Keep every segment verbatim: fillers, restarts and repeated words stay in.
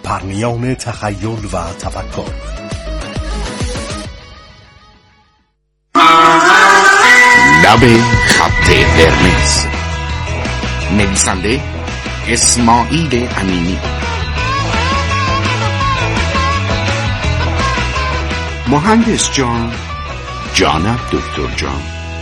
پرنیان تخیل و تفکر. لب خط قرمز، نویسنده اسماعیل امینی، مهندس جان جانب دکتر جان.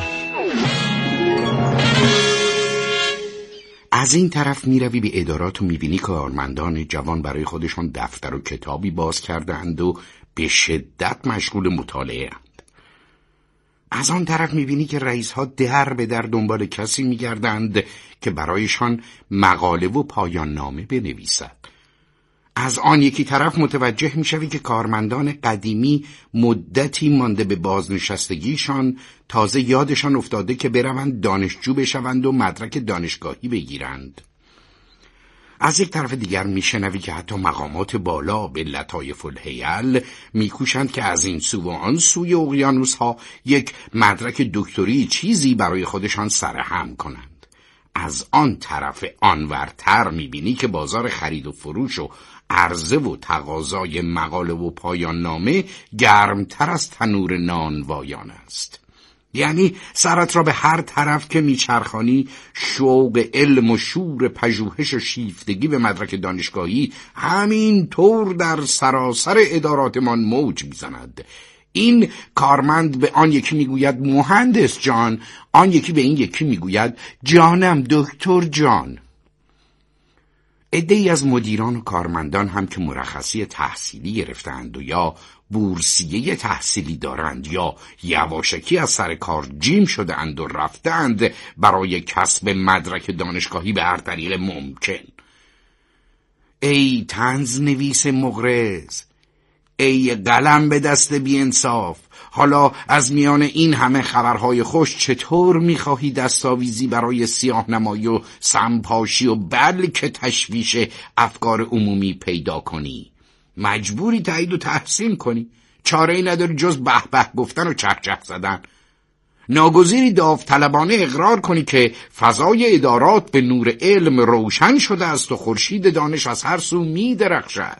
از این طرف می روی به ادارات و می بینی که کارمندان جوان برای خودشان دفتر و کتابی باز کردند و به شدت مشغول مطالعه اند. از آن طرف می بینی که رئیس ها در به در دنبال کسی می گردند که برایشان مقاله و پایان نامه بنویسد. از آن یکی طرف متوجه می شوی که کارمندان قدیمی مدتی مانده به بازنشستگیشان تازه یادشان افتاده که بروند دانشجو بشوند و مدرک دانشگاهی بگیرند. از یک طرف دیگر می شنوی که حتی مقامات بالا به لطایف الهیل می کوشند که از این سو و آن سوی اقیانوس ها یک مدرک دکتری چیزی برای خودشان سرهم کنند. از آن طرف آنورتر می بینی که بازار خرید و فروش و عرضه و تقاضای مقاله و پایان نامه گرمتر از تنور نانوایان است. یعنی سرت را به هر طرف که میچرخانی شوق علم و شور پژوهش و شیفتگی به مدرک دانشگاهی همین طور در سراسر اداراتمان موج میزند. این کارمند به آن یکی میگوید مهندس جان، آن یکی به این یکی میگوید جانم دکتر جان. عده‌ای از مدیران و کارمندان هم که مرخصی تحصیلی گرفتند و یا بورسیه تحصیلی دارند یا یواشکی از سر کار جیم شده اند و رفتند برای کسب مدرک دانشگاهی به هر طریق ممکن. ای طنز نویس مغرض، ای قلم به دست بی انصاف، حالا از میان این همه خبرهای خوش چطور میخواهی دستاویزی برای سیاه نمایی و سمپاشی و بلکه تشویش افکار عمومی پیدا کنی؟ مجبوری تایید و تحسین کنی، چاره‌ای نداری جز به به گفتن و چهچه زدن. ناگزیری داوطلبانه اقرار کنی که فضای ادارات به نور علم روشن شده است و خورشید دانش از هر سو می‌درخشد.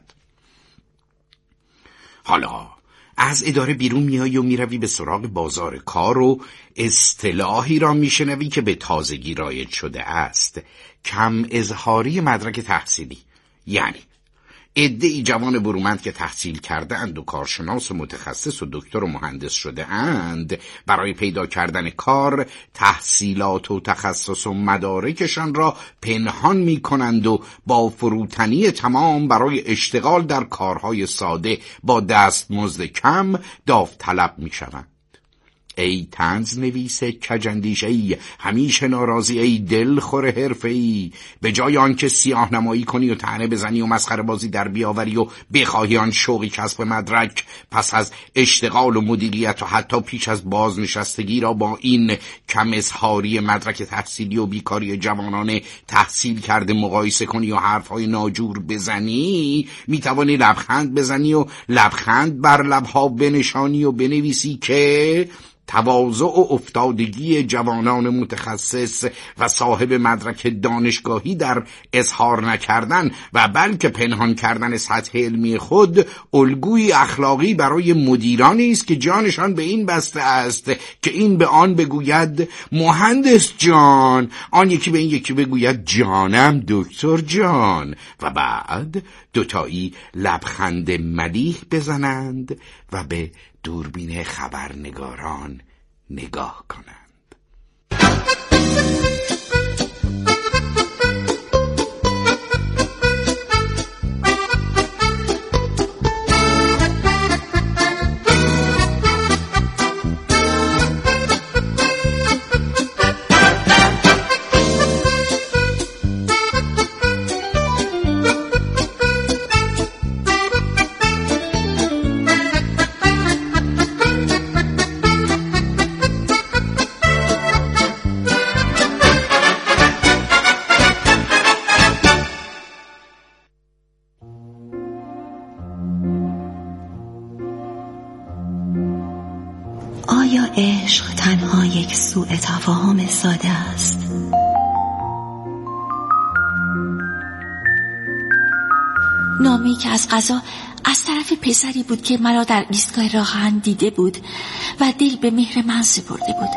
حالا از اداره بیرون میایی و میروی به سراغ بازار کار و اصطلاحی را میشنوی که به تازگی رایج شده است، کم اظهاری مدرک تحصیلی. یعنی عده‌ای جوان برومند که تحصیل کرده اند و کارشناس و متخصص و دکتر و مهندس شده اند برای پیدا کردن کار تحصیلات و تخصص و مدارکشان را پنهان می کنند و با فروتنی تمام برای اشتغال در کارهای ساده با دستمزد کم داوطلب می شوند. ای طنز نویس کجندیش، ای همیشه ناراضی، ای دل خور حرفه ای، به جای آن که سیاه نمایی کنی و طعنه بزنی و مسخره بازی در بیاوری و بخواهی آن شوقی کسب مدرک پس از اشتغال و مدیریت و حتی پیش از بازنشستگی را با این کم اظهاری مدرک تحصیلی و بیکاری جوانان تحصیل کرده مقایسه کنی و حرفهای ناجور بزنی، میتوانی لبخند بزنی و لبخند بر لبها بنشانی و بنویسی که تواضع و افتادگی جوانان متخصص و صاحب مدرک دانشگاهی در اظهار نکردن و بلکه پنهان کردن سطح علمی خود الگوی اخلاقی برای مدیرانی است که جانشان به این بسته است که این به آن بگوید مهندس جان، آن یکی به این یکی بگوید جانم دکتر جان و بعد دوتایی لبخند ملیح بزنند و به دوربین خبرنگاران نگاه کنند. آیا عشق تنها یک سوء تفاهم ساده است؟ نامه‌ای که از قضا از طرف پسری بود که مرا در ایستگاه راه‌آهن دیده بود و دل به مهر من سپرده بود.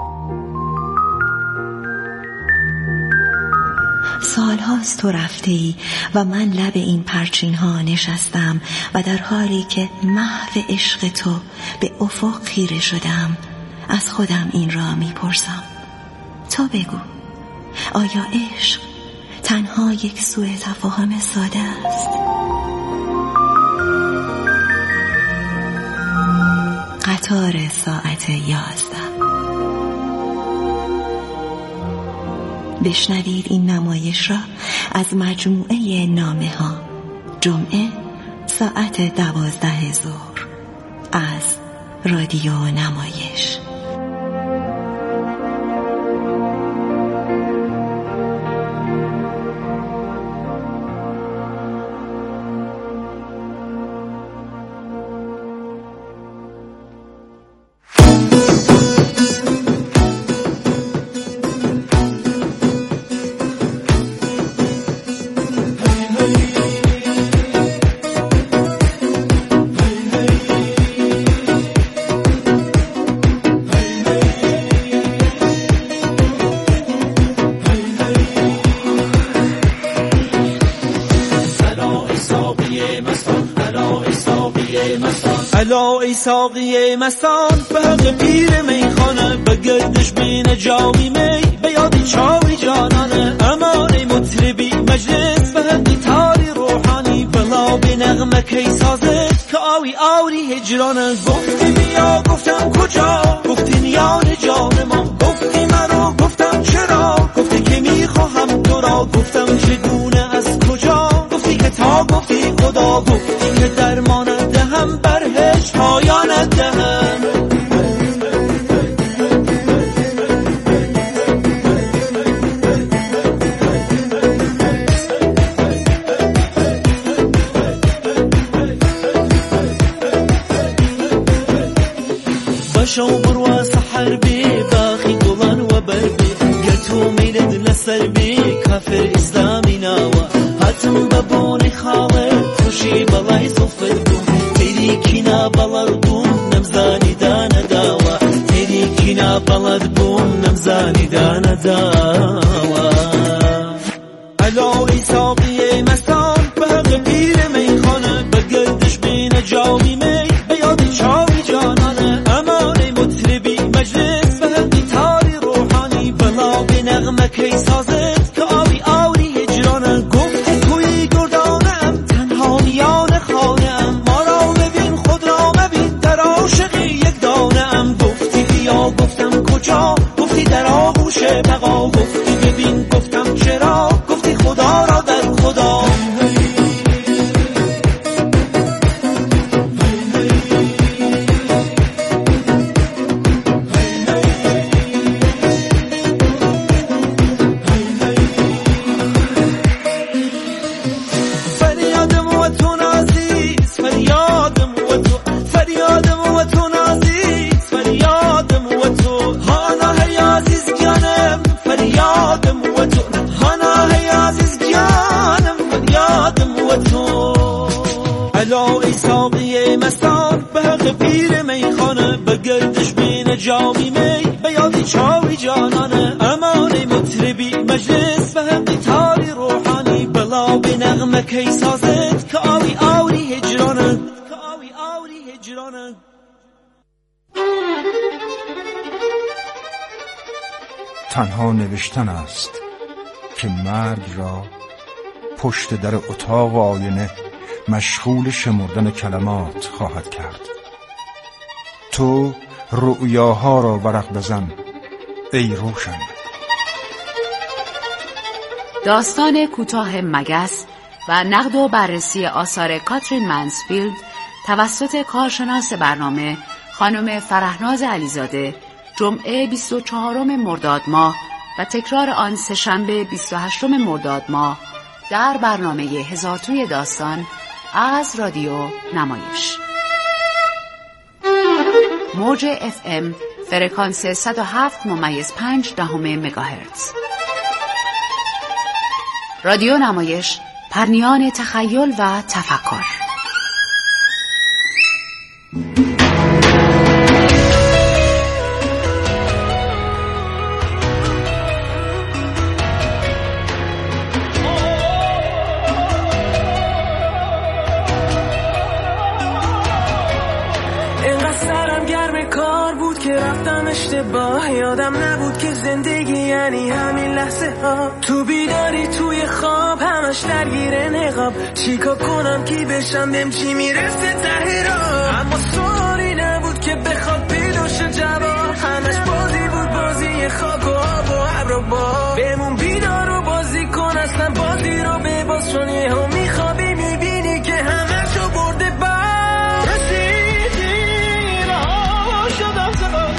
سالهاست تو رفته ای و من لب این پرچین ها نشستم و در حالی که محو عشق تو به افق خیره شدم از خودم این را میپرسم. تو بگو، آیا عشق تنها یک سوء تفاهم ساده است؟ قطار ساعت یازده. بشنوید این نمایش را از مجموعه نامه ها، جمعه ساعت دوازده ظهر از رادیو نمایش. الا ای ساقی مستان به حق پیر میخانه، به گردش بین جامی می به یادی چاوی جانانه. امان ای مطربی مجلس به حقی تاری روحانی، بلا به نغمه کی سازد که آوی آوری هجرانه. گفتی بیا گفتم کجا، گفتی نیان جان ما، گفتی مرا گفتم چرا، گفتی که میخواهم تو را، گفتم چگونه از کجا، گفتی که تا گفتی خدا، گفتی که درمانت دهم برهش پایانت دهم. بشو برو سحر بی باخی گلان و بربی، گرتو میلد لسر بی کافر اسلامی ناوا، هاتم ببونی خالد خوشی بلای صفر بون، تیری کنا بلد بون نمزانی دان داوا، تیری کنا بلد بون نمزانی دان داوا. الا ای ساقی مستان به حق پیر میخانه، به گردش بین جامی می به یادی چاوی جانانه. امان ای مطربی مجلس به حقی تاری روحانی، بلا به نغمه کی سازد که آوی آوری هجرانه. گفتی توی گردانم تنها میان خانم، ما را ببین خود را مبین در عاشقی یک دانم. گفتی بیا گفتم کجا، گفتی در آغوش بقا، گفتی ببین گفتم چرا، گفتی خدا را در خدا. فریادم و تو نازیز، فریادم و تو، فریادم و تو نازیز، فریادم و تو، هانا هی عزیز جانم، فریادم و تو، هانا هی عزیز جانم، فریادم و تو. الا ای ساقی مستان به حق پیر میخانه، به گردش بین جامی می به یادی چاوی جانانه. امان ای مطربی مجلس به حقی تاری روحانی، بلا به نغمه کی سازد که آوی آوری هجرانه، که آوی آوری هجرانه. تنها نوشتن است که مرگ را پشت در اتاق آینه مشغول شمردن کلمات خواهد کرد. تو رؤیاها را ورق بزن ای روشن. داستان کوتاه مگس و نقد و بررسی آثار کاترین منسفیلد توسط کارشناس برنامه خانم فرهناز علیزاده، جمعه بیست و چهارم مرداد ماه و تکرار آن سه‌شنبه بیست و هشتم مرداد ماه در برنامه هزار توی داستان از رادیو نمایش. موج اف ام فرکانس صد و هفت ممیز پنج دهم مگاهرتز. رادیو نمایش پرنیان تخیل و تفکر. اشتباه یادم نبود که زندگی یعنی همین لحظه ها، تو بیداری توی خواب همش درگیر نقاب، چیکار کنم کی بشم بهم چی میرسه ته راه، اما سوالی نبود که بخواد پیدا شه جواب، همش بازی بود، بازی خاک و آب و ابر و باد، بمون بیدار و بازی کن اصلا بازی رو بباز، چون یهو میخوابی میبینی که همشو برده باد. رسیدی رها شدم زبان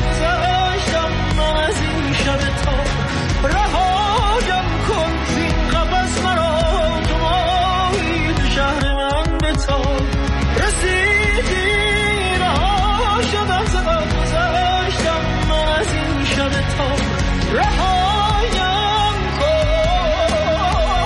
رهایم کن زین قفس مرا، تو ماهی تو شهر من بتاب. رسیدی رها شدم زبان گذشتم من از این شب تاب، رهایم کن.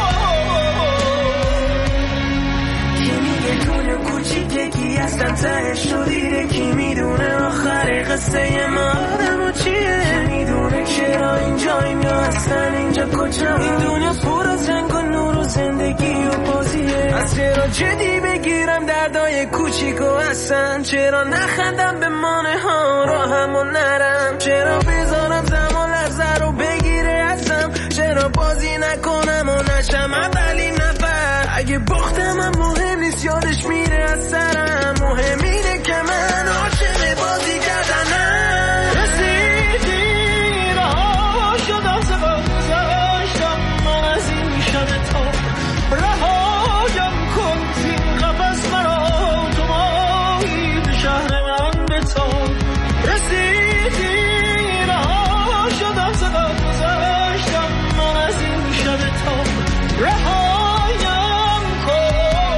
کی میگه دنیا کوچیکگی اصلا تهش رو دیره، کی میدونه آخر قصه ما آدم و چیه، کی میدونه چرا اینجا اینجا اصلا اینجا کجا، این دنیا پر از رنگ و نور و زندگی و بازیه، از چرا جدی بگیرم دردای کوچیک و اصلا، چرا نخندم به مانه ها راهم و نرم، چرا بذارم زمان لحظه رو بگیره ازم، چرا بازی نکنم و نشم اولی نفر، اگه باختم هم مهم نیست یادش میره از سرم، مهم اینه که من عاشق بازی کردنم. رسیدی رها شدم زبان گذشتم من از این شب تاب، رهایم کن زین قفس مرا، تو ماهی به شهر من بتاب. رسیدی رها شدم زبان گذشتم من از این شب تاب، رهایم کن.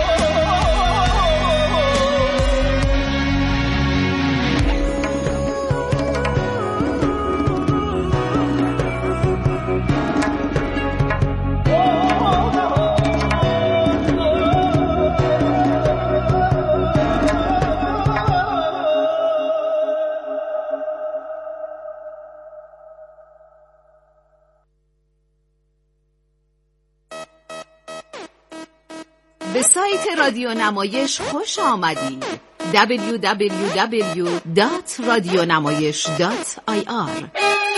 به سایت رادیو نمایش خوش آمدید. دبلیو دبلیو دبلیو دات رادیونمایش دات آی آر.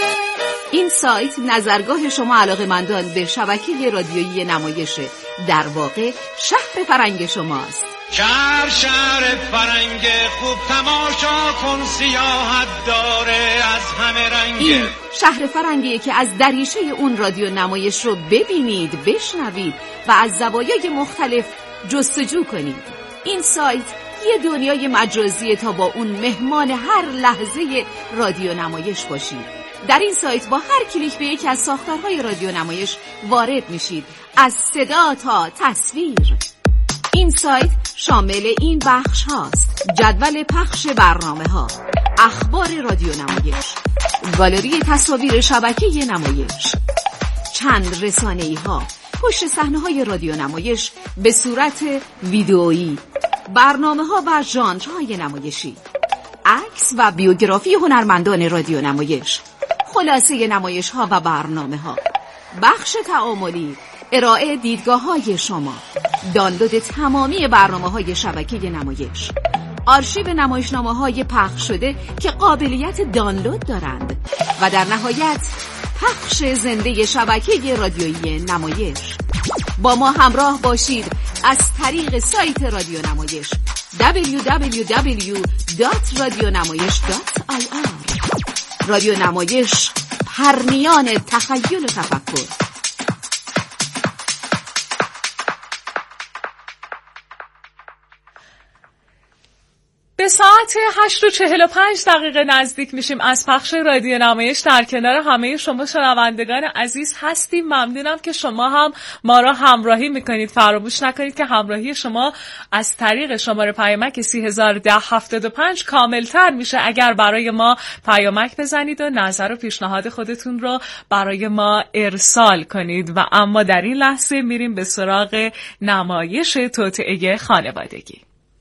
این سایت نظرگاه شما علاقه‌مندان به شبکه رادیویی نمایش، در واقع شهر فرنگ شماست. شهر شهر فرنگ خوب تماشا کن، سیاحت داره از همه رنگ. این شهر فرنگیه که از دریچه اون رادیو نمایش رو ببینید، بشنوید و از زوایای مختلف جستجو کنید. این سایت یه دنیای مجازیه تا با اون مهمان هر لحظه رادیو نمایش باشید. در این سایت با هر کلیک به یکی از ساختارهای رادیو نمایش وارد میشید، از صدا تا تصویر. این سایت شامل این بخش هاست: جدول پخش برنامه ها، اخبار رادیو نمایش، گالری تصاویر شبکه نمایش، چند رسانه‌ای ها، پشت صحنه های رادیو نمایش به صورت ویدئویی، برنامه ها و ژانرهای نمایشی، عکس و بیوگرافی هنرمندان رادیو نمایش، خلاصه نمایش ها و برنامه ها، بخش تعاملی، ارائه دیدگاه های شما، دانلود تمامی برنامه های شبکه نمایش، آرشیو نمایشنامه های پخش شده که قابلیت دانلود دارند و در نهایت پخش زنده شبکه رادیویی نمایش. با ما همراه باشید از طریق سایت رادیو نمایش دبلیو دبلیو دبلیو دات رادیونمایش دات آی آر. رادیو نمایش، پرنیان تخیل و تفکر. به به ساعت هشت و چهل و پنج دقیقه نزدیک میشیم از پخش رادیو نمایش. در کنار همه شما شنوندگان عزیز هستیم. ممنونم که شما هم ما را همراهی میکنید. فراموش نکنید که همراهی شما از طریق شماره پیامک سی هزار و ده هفتاد و پنج کاملتر میشه اگر برای ما پیامک بزنید و نظر و پیشنهاد خودتون رو برای ما ارسال کنید. و اما در این لحظه میریم به سراغ نمایش توطئه خانوادگی.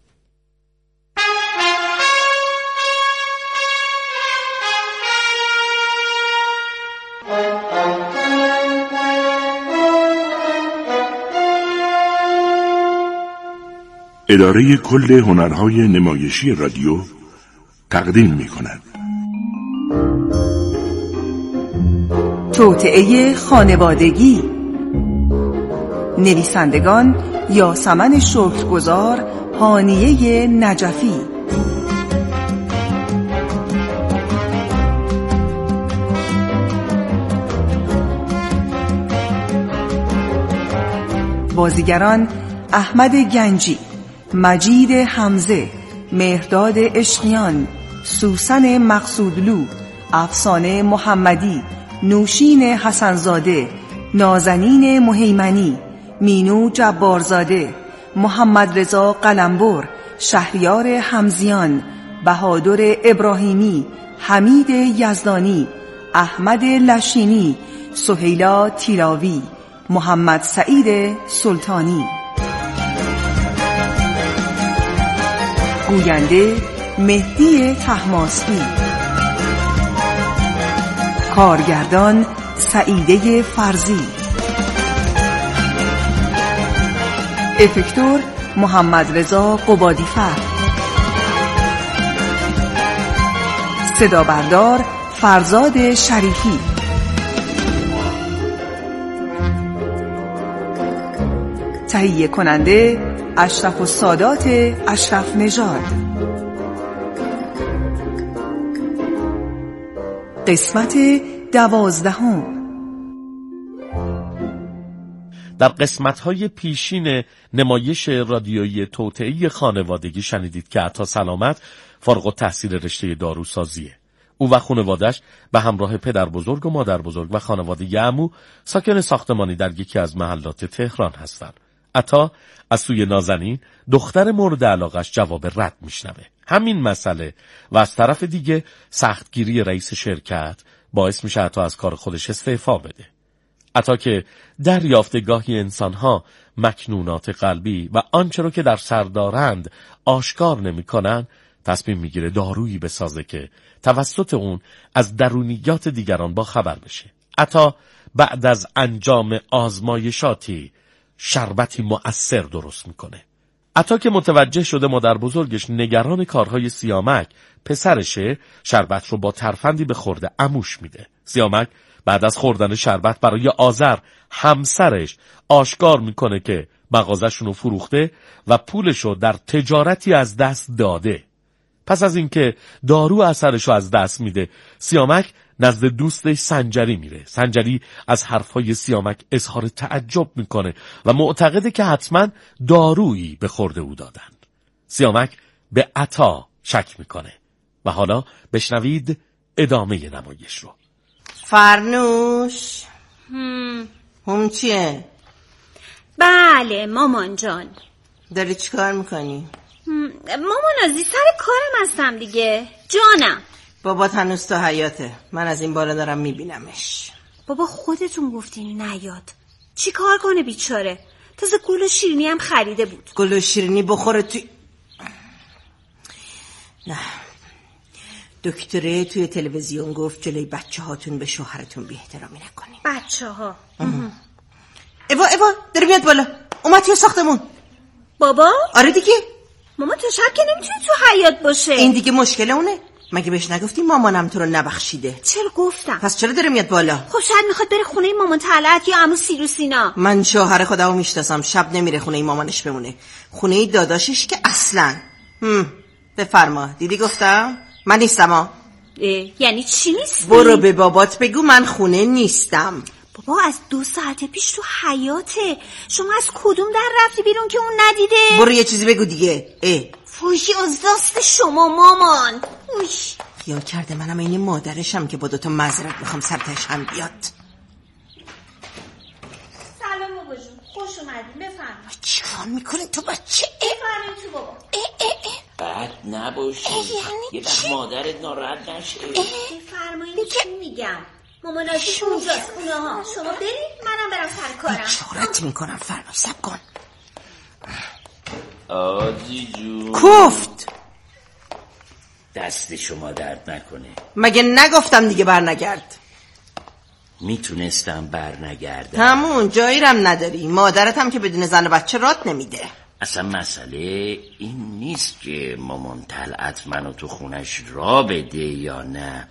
اداره کل هنرهای نمایشی رادیو تقدیم می کند توطئه خانوادگی. نویسندگان یاسمن شکرگزار، هانیه نجفی. بازیگران احمد گنجی، مجید حمزه، مهرداد اشقیان، سوسن مقصودلو، افسانه محمدی، نوشین حسنزاده، نازنین مهیمنی، مینو جبارزاده، محمد رضا قلمبر، شهریار حمزیان، بهادر ابراهیمی، حمید یزدانی، احمد لشینی، سهیلا تیلاوی، محمد سعید سلطانی. گوینده مهدی طهماسبی. کارگردان سعیده فرزی. افکتور محمد رضا قبادیفر. صدا بردار فرزاد شریفی. تهیه کننده اشرف السادات اشرف نژاد. قسمت دوازدهم. در قسمت‌های پیشین نمایش رادیویی توطئه خانوادگی شنیدید که عطا سلامت فارغ التحصیل رشته داروسازیه. او و خانواده‌اش به همراه پدر بزرگ و مادر بزرگ و خانواده عمو ساکن ساختمانی در یکی از محلات تهران هستند. عطا از سوی نازنین دختر مورد علاقش جواب رد میشنوه. همین مسئله و از طرف دیگه سختگیری رئیس شرکت باعث میشه عطا از کار خودش استعفا بده. عطا که دریافت گاهی انسانها مکنونات قلبی و آنچه رو که در سر دارند آشکار نمی‌کنن، تصمیم میگیره دارویی بسازه که توسط اون از درونیات دیگران با خبر بشه. عطا بعد از انجام آزمایشاتی شربتی مؤثر درست میکنه. عطا که متوجه شده مادر بزرگش نگران کارهای سیامک پسرشه، شربت رو با ترفندی به خورده عموش میده. سیامک بعد از خوردن شربت برای آذر همسرش آشکار میکنه که مغازه‌شون رو فروخته و پولشو در تجارتی از دست داده. پس از اینکه دارو اثرشو از دست میده، سیامک نزد دوستش سنجری میره. سنجری از حرفای سیامک اظهار تعجب میکنه و معتقده که حتما دارویی به خورده او دادن. سیامک به عطا شک میکنه و حالا بشنوید ادامه نمایش رو. فرنوش هم هم چیه؟ بله مامان جان. داری چی کار میکنی؟ مامان عزیز سر کارم هستم دیگه. جانم بابات هنوز تو حیاته، من از این بالا دارم میبینمش. بابا خودتون گفتین نیاد، چی کار کنه بیچاره؟ تازه گل و شیرینی هم خریده بود. گل و شیرینی بخوره توی نه، دکتره توی تلویزیون گفت جلوی بچه هاتون به شوهرتون بی احترامی نکنین. بچه ها ایوا ایوا داره میاد بالا، اومد توی ساختمون. بابا؟ آره دیگه. ماما تو شب که نمیتونی تو حیاط باشه. این دیگه مشکل اونه. مگه بهش نگفتی مامانم تو رو نبخشیده؟ چرا گفتم. پس چرا داره میاد بالا؟ خب شاید میخواد بره خونه مامان طلعت یا عمو سیرو سینا. من شوهر خودمو میشناسم، شب نمیره خونه مامانش بمونه، خونه داداشش که اصلا. هم بفرما. دیدی گفتم من نیستم ها. یعنی چی نیستی؟ برو به بابات بگو من خونه نیستم. بابا از دو ساعت پیش تو حیاته، شما از کدوم در رفتی بیرون که اون ندیده؟ برو یه چیزی بگو دیگه. اه فوشی از دست شما مامان. اوش. خیال کرده منم این مادرشم که با دوتا معذرت میخوام سرتش هم بیاد. سلام بابا جون، خوش اومدین، بفرمایید. چی کار میکنی تو بچه؟ بفرمایید تو بابا. اه اه اه. بد نباشی، یه وقت مادرت ناراحت نشه. بفرمایید چی میگم؟ مامان عزیز اونجاست، خونه ها. شما برید، منم برم سر کارم. اشارت میکنم، فرمای سب کن. آزی جون کوفت. دست شما درد نکنه. مگه نگفتم دیگه بر نگرد؟ میتونستم بر نگردم. همون جایی رم نداری. مادرت هم که بدون زن و بچه رات نمیده. اصلا مسئله این نیست که مامان طلعت منو تو خونش را بده یا نه.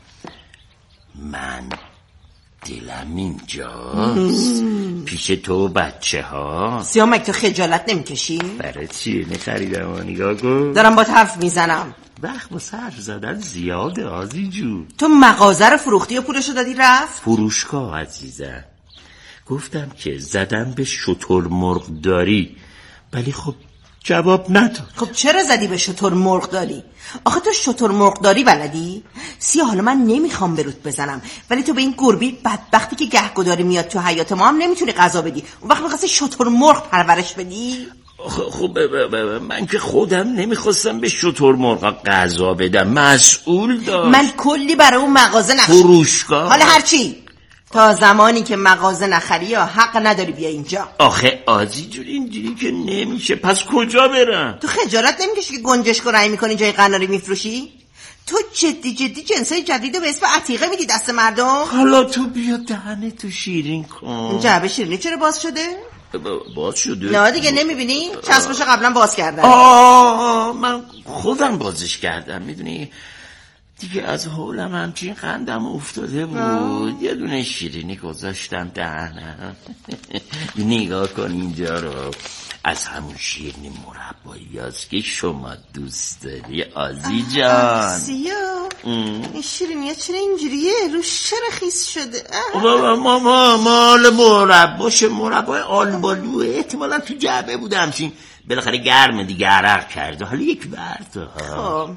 من دلم اینجاست پیش تو بچه ها. سیامک تو خجالت نمیکشی؟ برای چی؟ نخریدم و نگاه کن. دارم با حرف میزنم. وقت با حرف زدن زیاده آزی جون. تو مغازه رو فروختی و پولشو دادی رفت؟ فروشگاه عزیزم. گفتم که زدم به شتر مرغ داری، ولی خب جواب نداد. خب چرا زدی به شتر مرغ داری؟ آخه تو شتر مرغ داری بلدی؟ سیا حالا من نمیخوام بروت بزنم، ولی تو به این گربی بدبختی که گهگداری میاد تو حیات ما هم نمیتونی غذا بدی. اون وقت میخواستی شتر مرغ پرورش بدی؟ خب من که خودم نمیخواستم به شتر مرغ غذا بدم، مسئول داشت. من کلی برای اون مغازه نخ فروشگاه. حالا هرچی، تا زمانی که مغازه نخری یا حق نداری بیا اینجا. آخه آزی جون اینجوری که نمیشه، پس کجا برم؟ تو خجالت نمیکشی که گنجشک رای میکنی جای قناری میفروشی؟ تو جدی جدی جنسای جدید به اسم عتیقه میدی دست مردم؟ حالا تو بیا دهنه تو شیرین کن. جعبه شیرینی چرا باز شده؟ باز شده؟ نه دیگه نمیبینی؟ چسبشو قبلا باز کردن. آه من خودم بازش کردم، میدونی دیگه از حولم همچین قندم افتاده بود. آه. یه دونه شیرینی گذاشتم دهنم. نگاه کن اینجا رو، از همون شیرینی مربایی هست که شما دوست داری آزی جان. سیا این شیرینیه چرا اینجوریه؟ روش چرا خیس شده؟ بابا ماما مال مرباشه، مربای آلبالوه، احتمالا تو جعبه بوده همچین بالاخره گرمه دیگه، عرق کرده. حالا یک برده. خب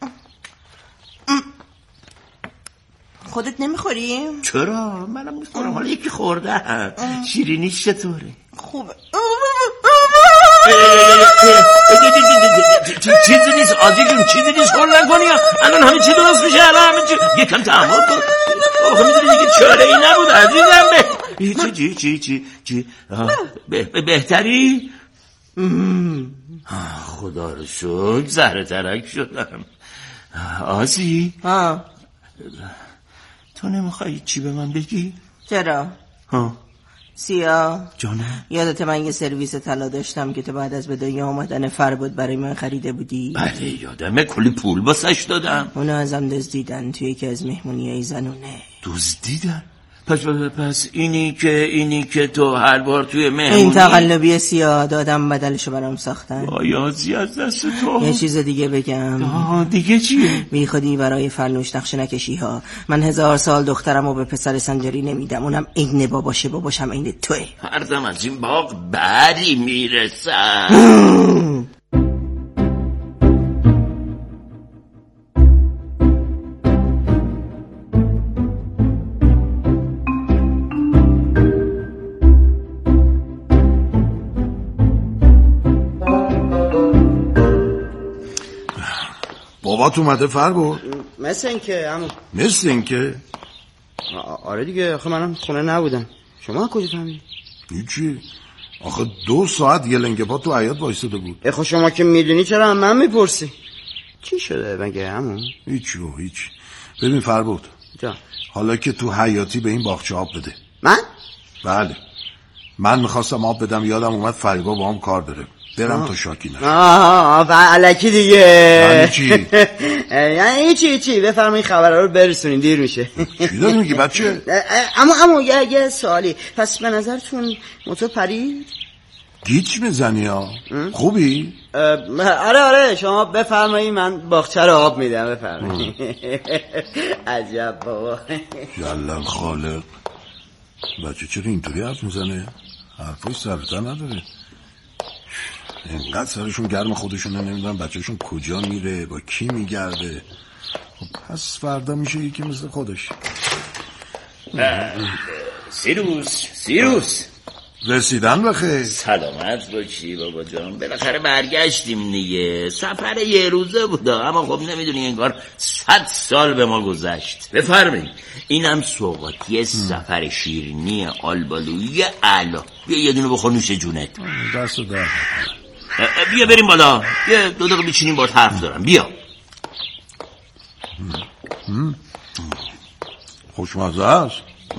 خودت نمیخوری؟ چرا؟ منم میخورم، حالا یکی خوردم. شیرینیش چطوره؟ خوبه. چیزی نیست آزی جون، چیزی نیست، خور نکنی الان همه چی درست میشه. الان همه چی یکم تحمل کن. آخه میدونی دیگه چاره ای نبود عزیزم. چی چی چی چی بهتری؟ خدا رو شکر زهر ترک شدم. آزی ها تو نمیخوایی چی به من بگی؟ چرا؟ ها سیا جانم، یادت من یه سرویس طلا داشتم که تو بعد از به دنیا آمدن فربود برای من خریده بودی؟ بله یادمه، کلی پول باسش دادم. اونو ازم دزدیدن توی یکی از مهمونیای زنونه. دزدیدن؟ پس پس اینی که اینی که تو هر بار توی مهمونی این تقلبی سیاه دادم بدلشو برام ساختن. بایازی از دست تو. یه چیز دیگه بگم. آه دیگه چیه؟ بی خودی برای فرنوش نقش نکشی ها. من هزار سال دخترمو به پسر سنجاری نمیدم، اونم عین باباشه، باباشم عین توه. هر دم از این باغ بری میرسن. بابات اومده فربود؟ مثل این که همون مثل این که آره دیگه. آخه منم خونه نبودم. شما کجا فهمیدی؟ هیچی، آخه دو ساعت یه لنگه پا تو حیاط وایساده بود. اه خب شما که میدونی چرا هم من میپرسی؟ چی شده مگه همون؟ هیچی و هیچ. ببین فربود جا. حالا که تو حیاتی به این باغچه آب بده. من؟ بله من میخواستم آب بدم، یادم اومد فریبا با هم کار داره، برم تو شاکی نشد. آه و علکی دیگه. یعنی چی؟ یعنی چی چی بفرمایید خبرها رو برسونین، دیر میشه. چی داری میگی بچه؟ اما اما یه, یه سوالی، پس به نظرتون موتور پرید؟ گیچ میزنی ها؟ خوبی؟ آره آره شما بفرمایید، من باغچه رو آب میدم، بفرمایید. عجب بابا. جلال خالق، بچه چرا اینطوری حرف میزنه؟ حرفای سرتا نداره. اینقدر سرشون گرم خودشونه نمیدونم بچهشون کجا میره با کی میگرده. پس فردا میشه یکی مثل خودش. سیروس سیروس رسیدن بخیر. سلامت باشی بابا جان، بالاخره برگشتیم دیگه. سفر یه روزه بوده اما خب نمیدونی انگار صد سال به ما گذشت. بفرمایید اینم سوغاتی سفر شیرینی آلبالویی اعلی. بیا یه دونه بخور نوش جونت. دست در بیا بریم بالا، بیا دو دقیقه بچینیم باهات حرف دارم. بیا. خوشمزه است.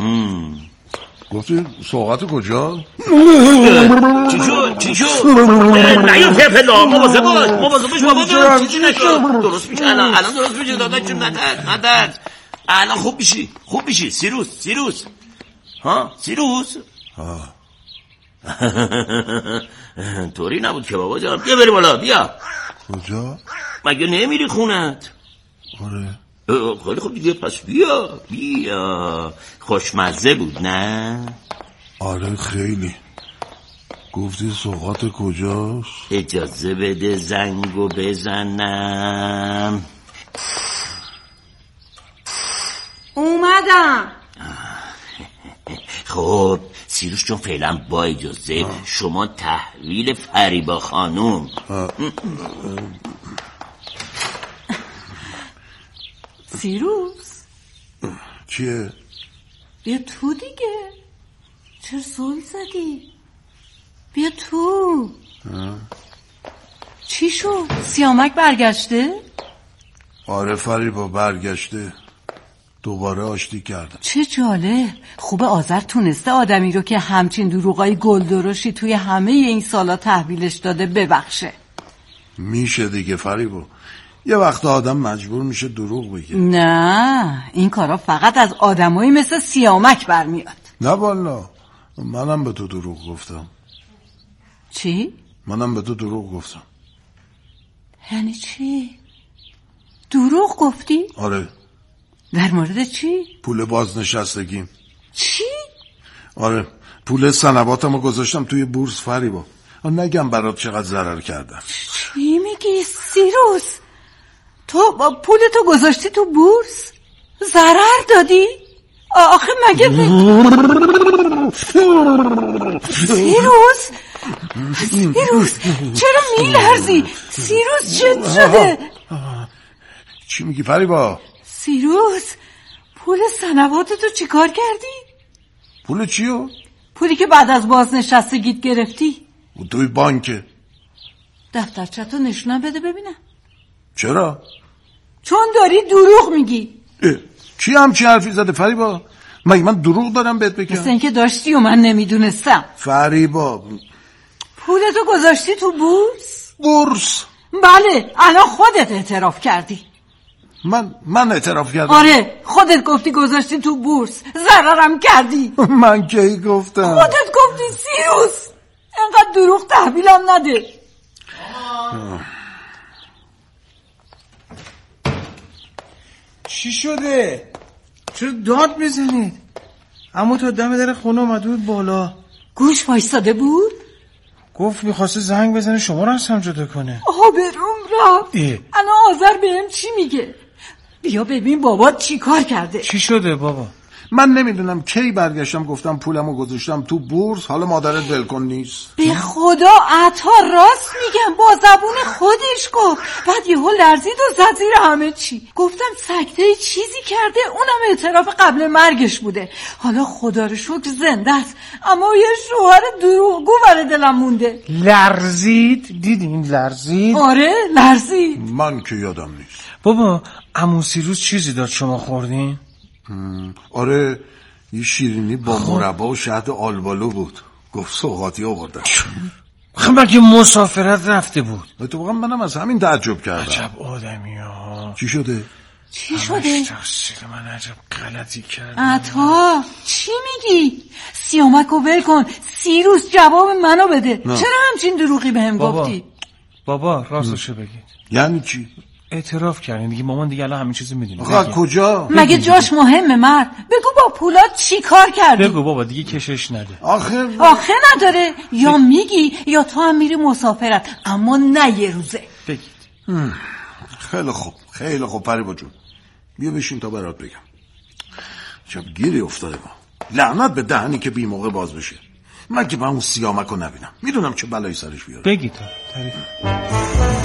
گفتی سوغات کجا؟ چی شد؟ چی شد؟ نیا تفلا مواظب باش مواظب باش بابا جان. چیزی نشد. درست میشه الان الان درست میشه داداش جون. ندرد ندرد الان خوب میشی خوب میشی. سیروس سیروس ها سیروس ها طوری نبود که بابا جان. بیا بری بالا. بیا. کجا؟ مگه نمیری خونت؟ آره. خیلی خوب دیگه پس بیا بیا. خوشمزه بود نه؟ آره خیلی. گفتی سوغات کجاست؟ اجازه بده زنگو بزنم. اومدم. خب سیروس جون فعلا با اجازه آه. شما تحویل فریبا خانوم. سیروس چیه؟ بیا تو دیگه. چرا زل زدی؟ بیا تو. چی شد؟ سیامک برگشته؟ آره فریبا برگشته. دوباره آشتی کردم. چه جالب. خوبه آذر تونسته آدمی رو که همچین دروغای گلدرشی توی همه این سالا تحویلش داده ببخشه. میشه دیگه فریبا. یه وقت آدم مجبور میشه دروغ بگه. نه این کارا فقط از آدمایی مثل سیامک برمیاد. نه والا منم به تو دروغ گفتم. چی؟ منم به تو دروغ گفتم. یعنی چی؟ دروغ گفتی؟ آره. در مورد چی؟ پول بازنشستگیم. چی؟ آره پول سنواتمو گذاشتم توی بورس فریبا. نگم برات چقدر ضرر کردم. چی میگی سیروس؟ تو پولتو گذاشتی تو بورس؟ ضرر دادی؟ آخه مگه سیروس سیروس چرا میلرزی؟ سیروس چه شده؟ چی میگی فریبا؟ سیروس پول سنواتتو چیکار کردی؟ پول چیو؟ پولی که بعد از بازنشستگیت گرفتی. توی بانکه. دفترچه‌تو نشونم بده ببینم. چرا؟ چون داری دروغ میگی. کی همچی حرفی زده فریبا؟ مگه من دروغ دارم بهت بگم؟ مثل اینکه داشتی و من نمیدونستم. فریبا پولتو گذاشتی تو بورس؟ بورس؟ بله الان خودت اعتراف کردی. من من اعتراف کردم؟ آره خودت گفتی گذاشتی تو بورس ضررم کردی. من کی گفتم؟ خودت گفتی سیروس. اینقدر دروغ تحویلم نده. چی شده؟ چرا داد میزنید؟ اما تا دم در خونه اومده بود بالا. گوش وایستاده بود؟ گفت میخواسته زنگ بزنه شما رو از هم جدا کنه. آبروم رفت. الان آذر بهم چی میگه؟ بیا ببین بابا چی کار کرده. چی شده بابا؟ من نمیدونم کی برگشتم گفتم پولمو گذاشتم تو بورس. حالا مادرت ولکن نیست. به خدا عطا راست میگم. با زبون خودش گفت. بعد یهو لرزید و زد زیر همه چی. گفتم سکته چیزی کرده. اونم اعتراف قبل مرگش بوده. حالا خدا رو شکر زنده است. اما یه شوهر دروغگو برای دلم مونده. لرزید؟ دیدین لرزید؟ آره لرزید. من که یادم نیست. بابا عمو سیروس چیزی داد شما خوردین؟ آره یه شیرینی با مربا و شهد آلبالو بود. گفت سوغاتی آوردن. خب مگه مسافرت رفته بود؟ اتفاقا منم از همین تعجب کردم. عجب آدمی ها. چی شده؟ چی شده؟ من عجب غلطی کردم. عطا چی میگی؟ سیامک رو ول کن. سیروس جواب منو بده. نه. چرا همچین دروغی بهم گفتی؟ بابا راستشو بگید. یعنی چی؟ اعتراف کردین دیگه مامان، دیگه الان همین چیزو میدونه. آقا کجا؟ مگه جاش مهمه مرد؟ بگو با پولاد چی کار کردی؟ بگو بابا دیگه کشش نده. آخه آخه نداره، یا میگی یا تو هم میری مسافرت، اما نه یه روزه. بگید. خیلی خوب خیلی خوب پریبا جون، بیا بشین تا برات بگم. چه گیری افتاده با لعنت به دهنی که بی موقع باز بشه. من که با اون سیامک رو نبینم، میدونم چه بلایی سرش بیاره. بگی تا تعریف.